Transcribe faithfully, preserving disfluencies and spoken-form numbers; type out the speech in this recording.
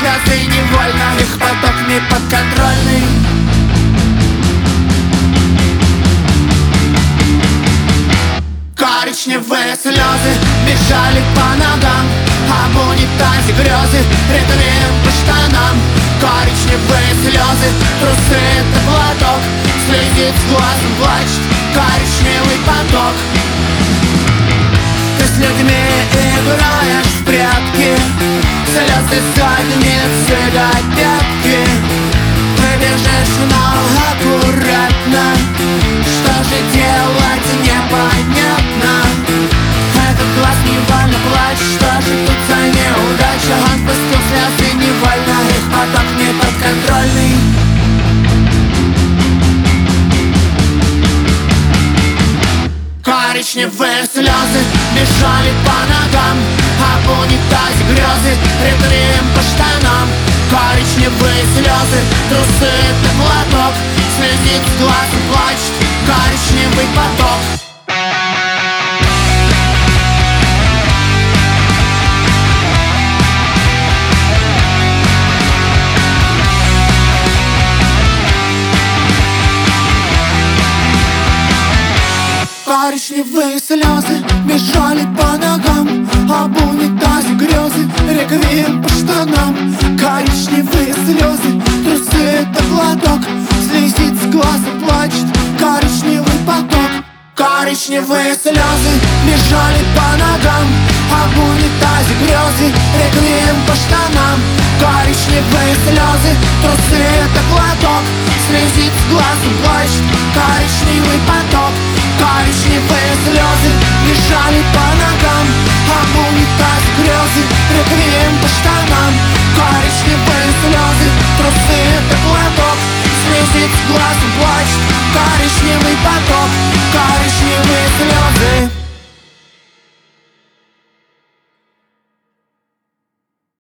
слезы невольно, их поток неподконтрольный. Коричневые слезы бежали по ногам, об унитазе грезы, ритмем по штанам. Коричневые слезы, трусы это платок, слезит с глазом, плачет коричневый поток. Ты с людьми играешь в прятки, слезы задницы до пятки. Ты бежишь, но аккуратно, что же делать непонятно. Этот глаз невольно плачет, что же тут за неудача? Он пустил слезы невольно, их поток неподконтрольный. Коричневые слезы бежали по ногам, об унитазе грезы, ритмем по штанам. Коричневые слезы, трусы это платок, слезит с глаз и плачет коричневый поток. Коричневые слезы бежали по ногам, об унитазе грезы, реквием по штанам. Коричневые слезы, трусы это платок, слезит с глаз и плачет коричневый поток. Коричневые слезы бежали по ногам, об унитазе грезы, реквием по штанам. Коричневые слезы, трусы это платок, слезит с глаз и плачет коричневый поток. Коричневые слезы бежали по ногам, об унитазе грезы, реквием по штанам. Коричневые слезы, трусы это платок, слезит с глаз и плачет коричневый поток.